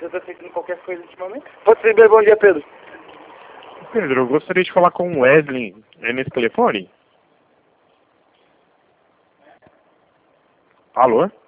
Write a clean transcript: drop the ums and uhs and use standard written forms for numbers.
Eu tô sentindo qualquer coisa ultimamente. Pode ser bem, bom dia, Pedro. Pedro, eu gostaria de falar com o Wesley. É nesse telefone? Alô?